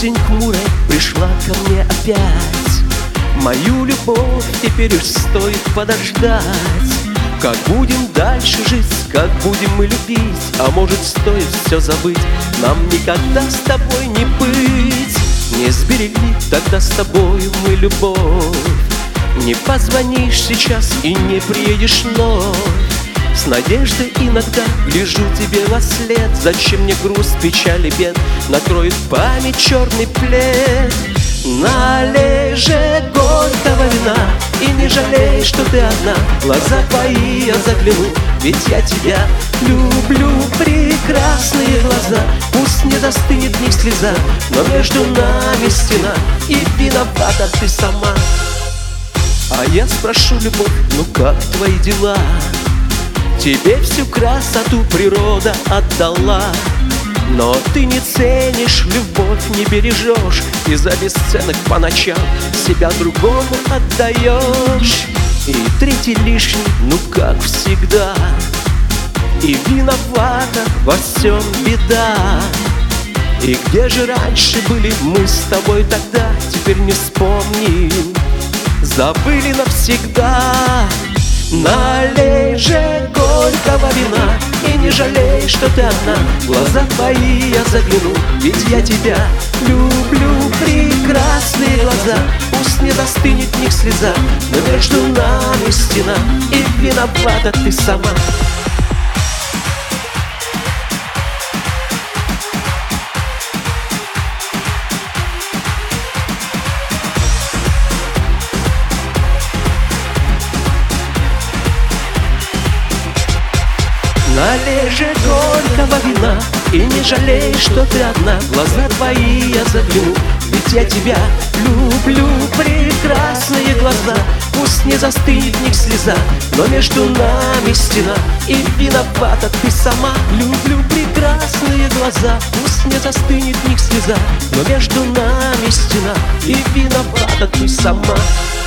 Осень хмурая пришла ко мне опять. Мою любовь теперь уж стоит подождать. Как будем дальше жить, как будем мы любить? А может, стоит все забыть, нам никогда с тобой не быть. Не сберегли тогда с тобою мы любовь. Не позвонишь сейчас и не приедешь вновь. С надеждой иногда гляжу тебе во след. Зачем мне груз, печаль и бед? Накроет память черный плед. Налей же горького вина и не жалей, что ты одна. В глаза твои я загляну, ведь я тебя люблю. Прекрасные глаза, пусть не застынет в них слеза, но между нами стена, и виновата ты сама. А я спрошу, любовь, ну как твои дела? Тебе всю красоту природа отдала, но ты не ценишь любовь, не бережешь, и за бесценок по ночам себя другому отдаешь. И третий лишний, ну как всегда, и виновата во всем беда. И где же раньше были мы с тобой тогда? Теперь не вспомним, забыли навсегда. Налей же горького вина и не жалей, что ты одна. В глаза твои я загляну, ведь я тебя люблю. Прекрасные глаза, пусть не застынет в них слеза, но между нами стена, и виновата ты сама. Налей же горького вина и не жалей, что ты одна. В глаза твои я загляну, ведь я тебя люблю. Прекрасные глаза, пусть не застынет в них слеза, но между нами стена, и виновата ты сама. Люблю прекрасные глаза, пусть не застынет в них слеза, но между нами стена, и виновата ты сама.